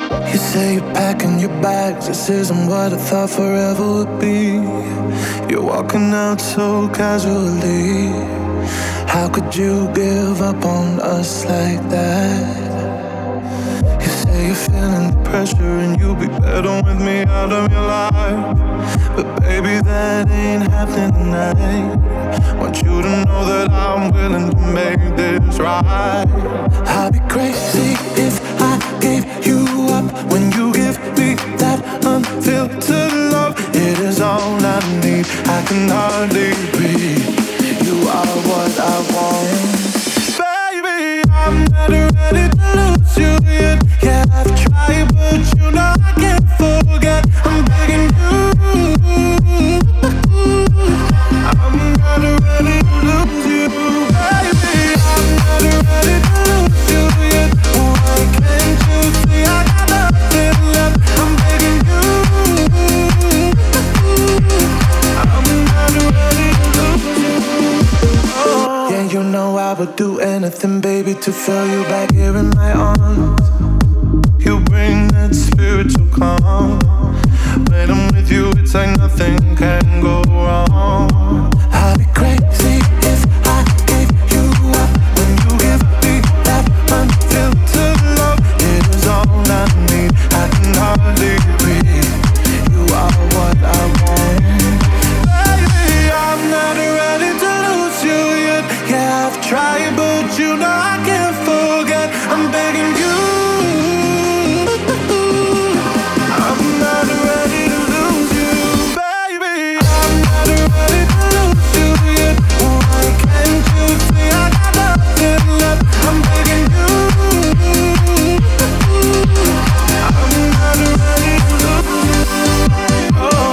You say you're packing your bags, this isn't what I thought forever would be. You're walking out so casually. How could you give up on us like that? You say you're feeling the pressure and you'll be better with me out of your life. But baby, that ain't happening tonight. Want you to know that I'm willing to make this right. I'd be crazy if I gave you up when you give me that unfiltered love. It is all I need, I can hardly breathe. You are what I want. Baby, I'm not ready to lose you yet. Yeah, I've tried, but you know I can't forget. I'm begging you. I'm not ready to lose you, baby. I'm not ready to lose you yet. Why can't you see I got nothing left? I'm begging you. I'm not ready to lose you. Oh. Yeah, you know I would do anything, baby, to feel you back here in my arms. You bring that spiritual calm. When I'm with you, it's like nothing can go wrong. I'd be crazy if I gave you up when you give me that unfiltered love. It is all I need, I can hardly breathe. You are what I want. Baby, I'm not ready to lose you yet. Yeah, I've tried, but you know I can't forget. I'm begging you. I'm not ready to lose you, baby. I'm not ready to lose you yet. Why can't you see I got nothing left? I'm begging you. I'm not ready to lose you. Oh.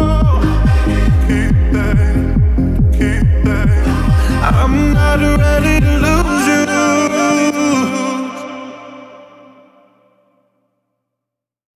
I'm not ready